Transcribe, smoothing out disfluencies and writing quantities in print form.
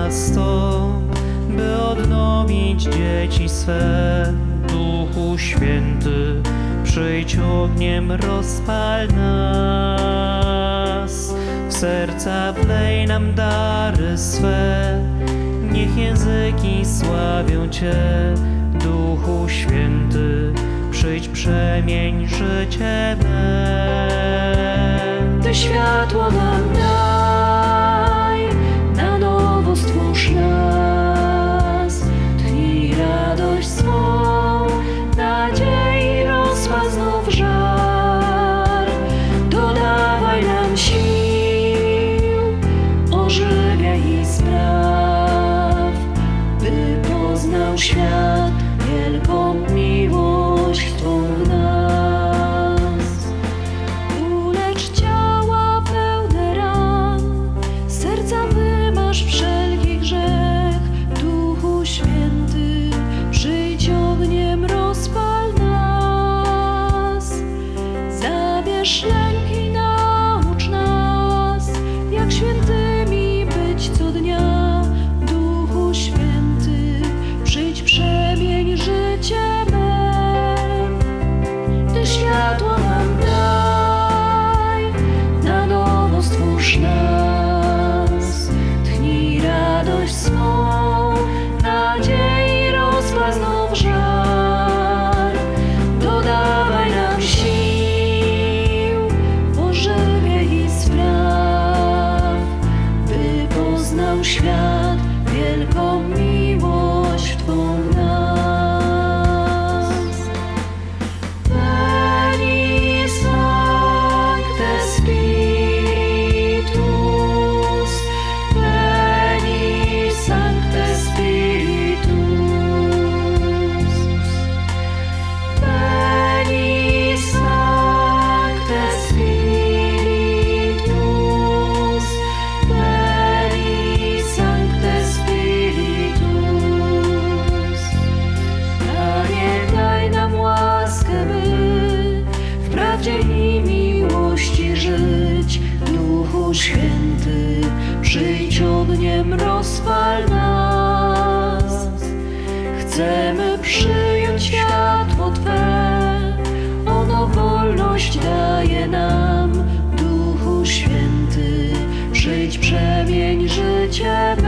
miasto, by odnowić dzieci swe. Duchu Święty, przyjdź ogniem, rozpal nas. W serca wlej nam dary swe, niech języki sławią Cię. Duchu Święty, przyjdź, przemień życie me. Ty światło nam daj, na nowo stwórz nas. Tchnij radość swą, nadziei rozpal znów żar. Dodawaj nam sił, ożywiaj i spraw, by poznał świat wielką miłość Twą w nas. Ulecz ciała pełne ran, serca wymasz wszelki grzech. Duchu Święty, przyjdź ogniem, rozpal nas. Zabierz lęk i naucz nas, jak świętymi być co dnia. Duchu Święty, przyjdź, przemień życie me. Ty światło nam daj, na nowo stwórz nas. Tchnij radość swą, nadziei rozpal znów żar. Dodawaj nam sił, ożywiaj i spraw, by poznał świat wielką miłość Twą w nas. Veni Sancte Spiritus, Veni Sancte Spiritus, Veni Sancte Spiritus, Veni Sancte Spiritus. Panie, daj nam łaskę, by w prawdzie i miłości żyć. Duchu Święty, przyjdź ogniem, rozpal nas. Chcemy przyjąć światło Twe, ono wolność daje nam. Duchu Święty, przyjdź, przemień życie